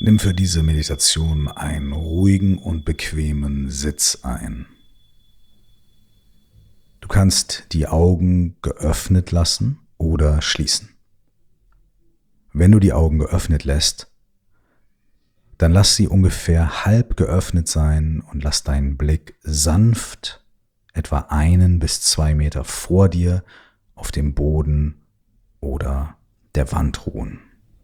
Nimm für diese Meditation einen ruhigen und bequemen Sitz ein. Du kannst die Augen geöffnet lassen oder schließen. Wenn du die Augen geöffnet lässt, dann lass sie ungefähr halb geöffnet sein und lass deinen Blick sanft etwa 1 bis 2 Meter vor dir auf dem Boden oder der Wand ruhen.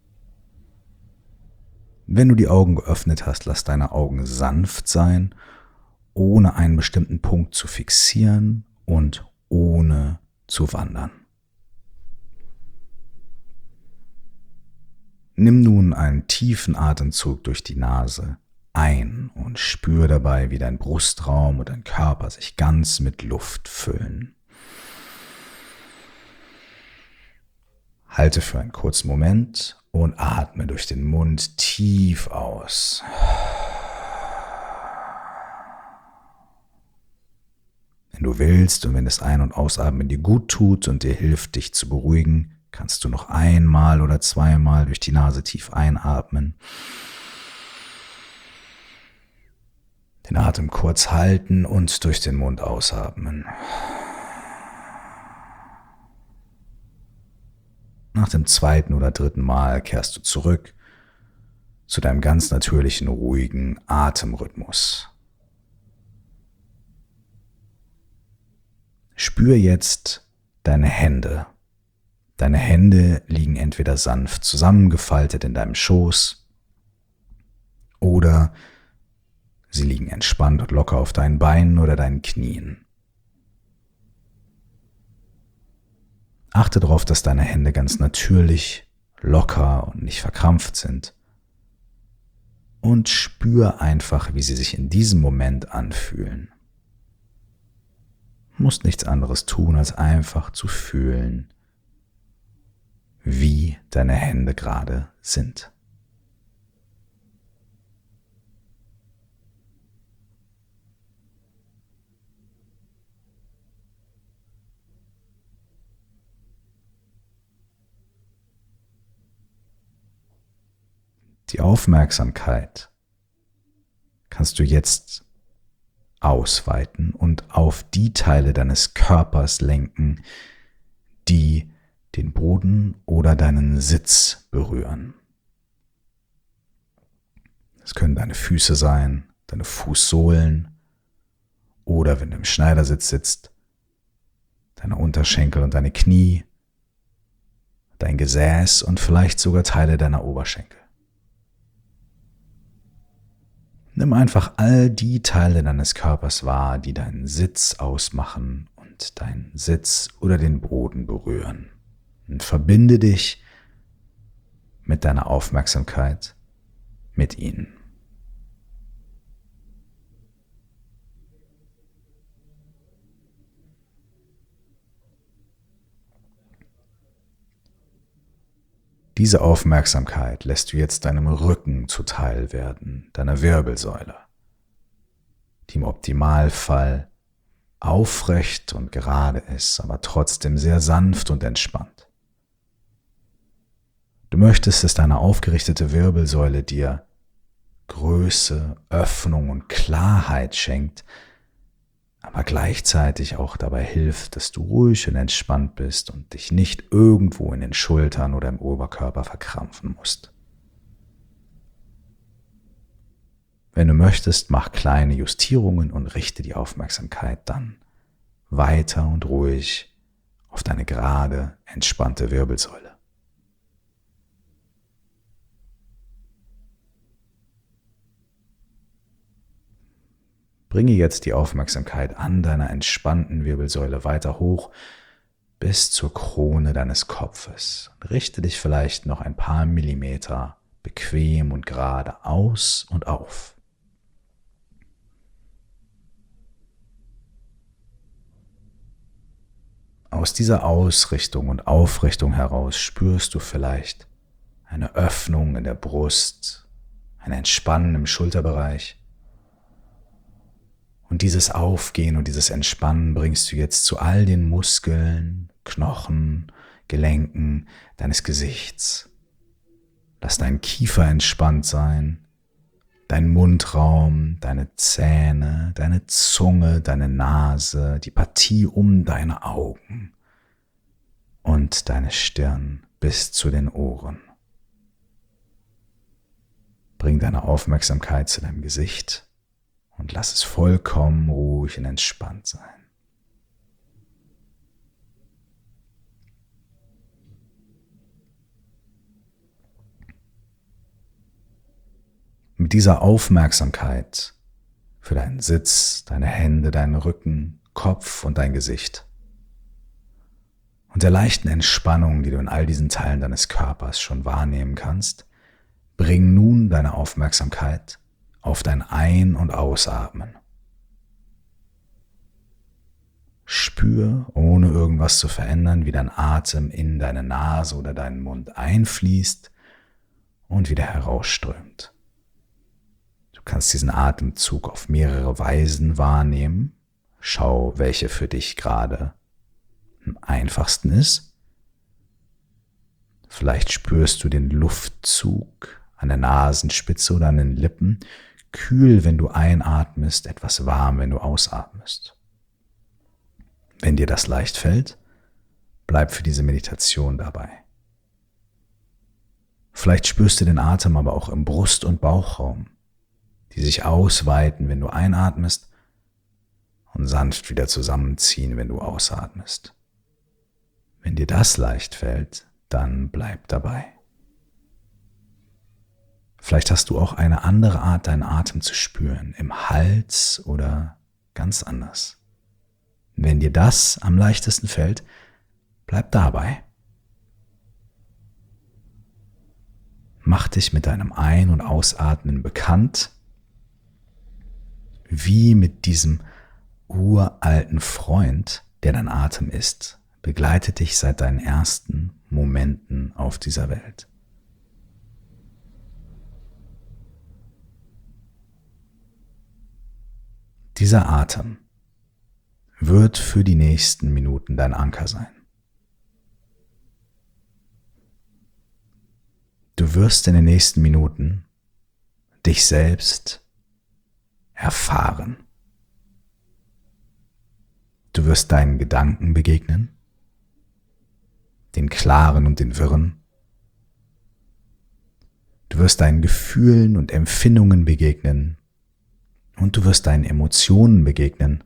Wenn du die Augen geöffnet hast, lass deine Augen sanft sein, ohne einen bestimmten Punkt zu fixieren und ohne zu wandern. Nimm nun einen tiefen Atemzug durch die Nase ein und spür dabei, wie dein Brustraum und dein Körper sich ganz mit Luft füllen. Halte für einen kurzen Moment und atme durch den Mund tief aus. Wenn du willst und wenn das Ein- und Ausatmen dir gut tut und dir hilft, dich zu beruhigen, kannst du noch einmal oder zweimal durch die Nase tief einatmen, den Atem kurz halten und durch den Mund ausatmen. Nach dem 2. oder 3. Mal kehrst du zurück zu deinem ganz natürlichen, ruhigen Atemrhythmus. Spür jetzt deine Hände. Deine Hände liegen entweder sanft zusammengefaltet in deinem Schoß oder sie liegen entspannt und locker auf deinen Beinen oder deinen Knien. Achte darauf, dass deine Hände ganz natürlich, locker und nicht verkrampft sind. Und spür einfach, wie sie sich in diesem Moment anfühlen. Du musst nichts anderes tun, als einfach zu fühlen, wie deine Hände gerade sind. Die Aufmerksamkeit kannst du jetzt ausweiten und auf die Teile deines Körpers lenken, die den Boden oder deinen Sitz berühren. Es können deine Füße sein, deine Fußsohlen oder, wenn du im Schneidersitz sitzt, deine Unterschenkel und deine Knie, dein Gesäß und vielleicht sogar Teile deiner Oberschenkel. Nimm einfach all die Teile deines Körpers wahr, die deinen Sitz ausmachen und deinen Sitz oder den Boden berühren. Und verbinde dich mit deiner Aufmerksamkeit mit ihnen. Diese Aufmerksamkeit lässt du jetzt deinem Rücken zuteil werden, deiner Wirbelsäule, die im Optimalfall aufrecht und gerade ist, aber trotzdem sehr sanft und entspannt. Du möchtest, dass deine aufgerichtete Wirbelsäule dir Größe, Öffnung und Klarheit schenkt, aber gleichzeitig auch dabei hilft, dass du ruhig und entspannt bist und dich nicht irgendwo in den Schultern oder im Oberkörper verkrampfen musst. Wenn du möchtest, mach kleine Justierungen und richte die Aufmerksamkeit dann weiter und ruhig auf deine gerade, entspannte Wirbelsäule. Bringe jetzt die Aufmerksamkeit an deiner entspannten Wirbelsäule weiter hoch bis zur Krone deines Kopfes. Richte dich vielleicht noch ein paar Millimeter bequem und gerade aus und auf. Aus dieser Ausrichtung und Aufrichtung heraus spürst du vielleicht eine Öffnung in der Brust, ein Entspannen im Schulterbereich. Und dieses Aufgehen und dieses Entspannen bringst du jetzt zu all den Muskeln, Knochen, Gelenken deines Gesichts. Lass deinen Kiefer entspannt sein, dein Mundraum, deine Zähne, deine Zunge, deine Nase, die Partie um deine Augen und deine Stirn bis zu den Ohren. Bring deine Aufmerksamkeit zu deinem Gesicht und lass es vollkommen ruhig und entspannt sein. Mit dieser Aufmerksamkeit für deinen Sitz, deine Hände, deinen Rücken, Kopf und dein Gesicht und der leichten Entspannung, die du in all diesen Teilen deines Körpers schon wahrnehmen kannst, bring nun deine Aufmerksamkeit auf dein Ein- und Ausatmen. Spür, ohne irgendwas zu verändern, wie dein Atem in deine Nase oder deinen Mund einfließt und wieder herausströmt. Du kannst diesen Atemzug auf mehrere Weisen wahrnehmen. Schau, welche für dich gerade am einfachsten ist. Vielleicht spürst du den Luftzug an der Nasenspitze oder an den Lippen, kühl, wenn du einatmest, etwas warm, wenn du ausatmest. Wenn dir das leicht fällt, bleib für diese Meditation dabei. Vielleicht spürst du den Atem aber auch im Brust- und Bauchraum, die sich ausweiten, wenn du einatmest und sanft wieder zusammenziehen, wenn du ausatmest. Wenn dir das leicht fällt, dann bleib dabei. Vielleicht hast du auch eine andere Art, deinen Atem zu spüren, im Hals oder ganz anders. Wenn dir das am leichtesten fällt, bleib dabei. Mach dich mit deinem Ein- und Ausatmen bekannt, wie mit diesem uralten Freund, der dein Atem ist, begleitet dich seit deinen ersten Momenten auf dieser Welt. Dieser Atem wird für die nächsten Minuten dein Anker sein. Du wirst in den nächsten Minuten dich selbst erfahren. Du wirst deinen Gedanken begegnen, den klaren und den wirren. Du wirst deinen Gefühlen und Empfindungen begegnen und du wirst deinen Emotionen begegnen.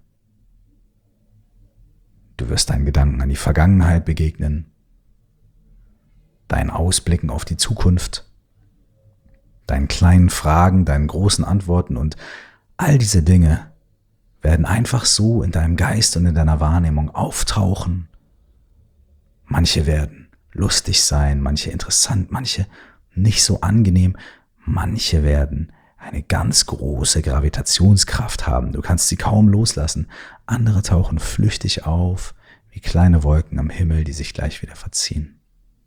Du wirst deinen Gedanken an die Vergangenheit begegnen, deinen Ausblicken auf die Zukunft, deinen kleinen Fragen, deinen großen Antworten und all diese Dinge werden einfach so in deinem Geist und in deiner Wahrnehmung auftauchen. Manche werden lustig sein, manche interessant, manche nicht so angenehm, manche werden eine ganz große Gravitationskraft haben. Du kannst sie kaum loslassen. Andere tauchen flüchtig auf, wie kleine Wolken am Himmel, die sich gleich wieder verziehen.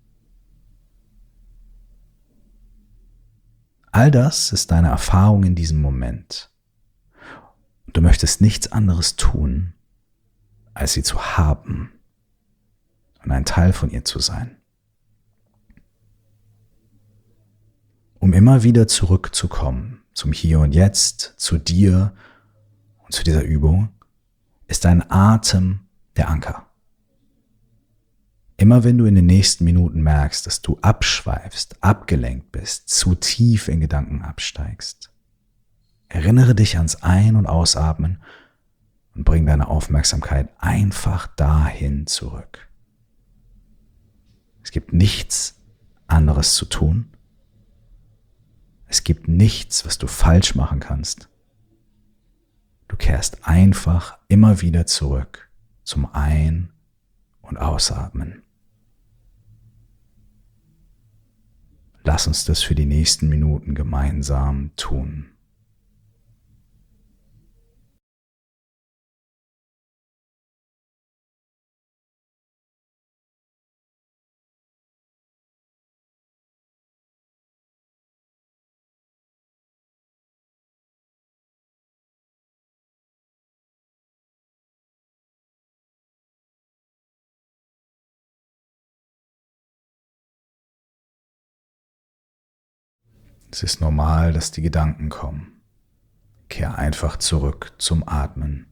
All das ist deine Erfahrung in diesem Moment. Du möchtest nichts anderes tun, als sie zu haben und ein Teil von ihr zu sein. Um immer wieder zurückzukommen zum Hier und Jetzt, zu dir und zu dieser Übung, ist dein Atem der Anker. Immer wenn du in den nächsten Minuten merkst, dass du abschweifst, abgelenkt bist, zu tief in Gedanken absteigst, erinnere dich ans Ein- und Ausatmen und bring deine Aufmerksamkeit einfach dahin zurück. Es gibt nichts anderes zu tun. Es gibt nichts, was du falsch machen kannst. Du kehrst einfach immer wieder zurück zum Ein- und Ausatmen. Lass uns das für die nächsten Minuten gemeinsam tun. Es ist normal, dass die Gedanken kommen. Kehr einfach zurück zum Atmen.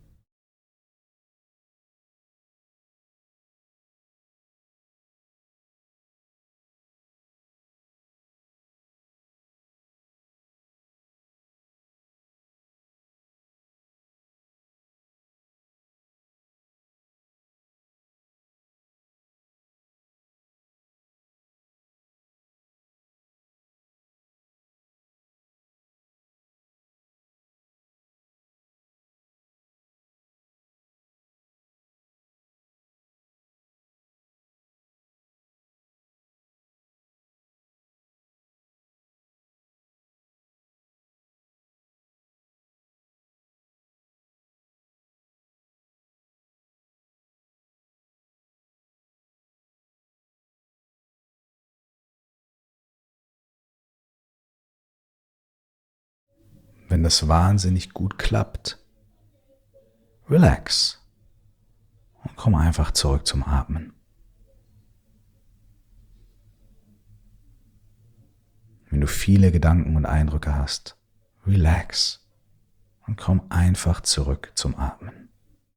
Wenn das wahnsinnig gut klappt, relax und komm einfach zurück zum Atmen. Wenn du viele Gedanken und Eindrücke hast, relax und komm einfach zurück zum Atmen.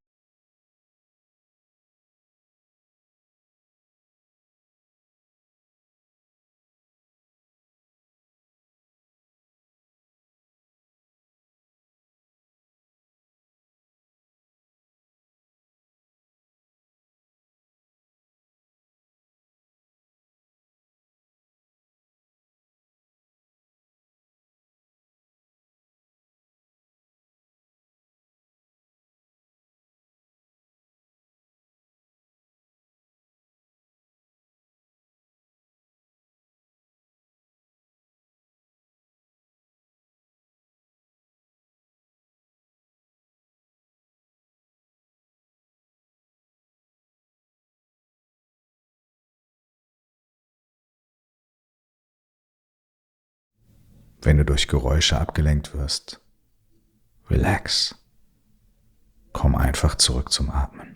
Wenn du durch Geräusche abgelenkt wirst, relax. Komm einfach zurück zum Atmen.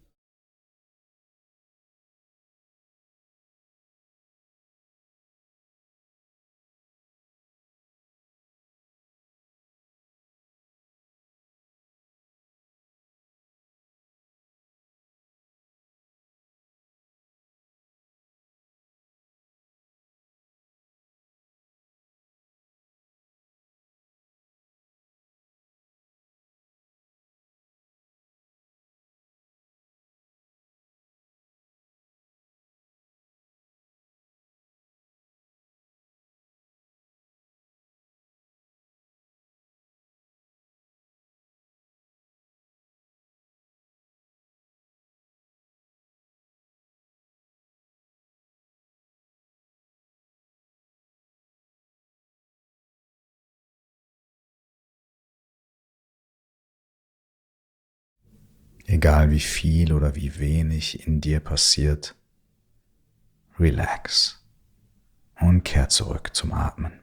Egal wie viel oder wie wenig in dir passiert, relax und kehr zurück zum Atmen.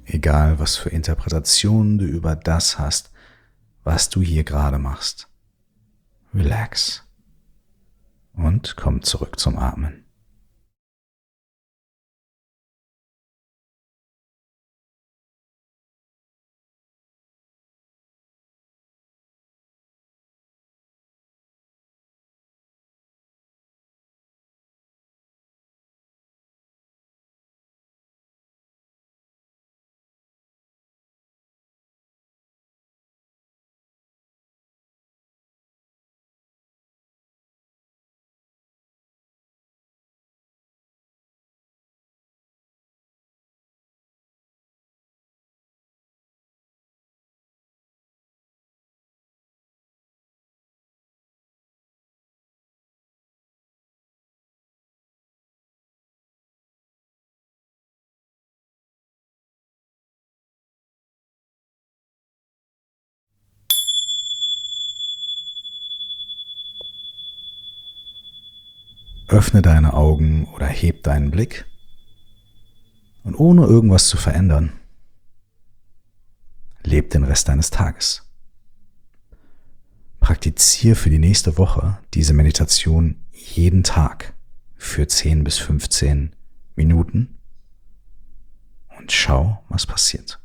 egal was für Interpretationen du über das hast, was du hier gerade machst. Relax und komm zurück zum Atmen. Öffne deine Augen oder heb deinen Blick und ohne irgendwas zu verändern, leb den Rest deines Tages. Praktiziere für die nächste Woche diese Meditation jeden Tag für 10 bis 15 Minuten und schau, was passiert.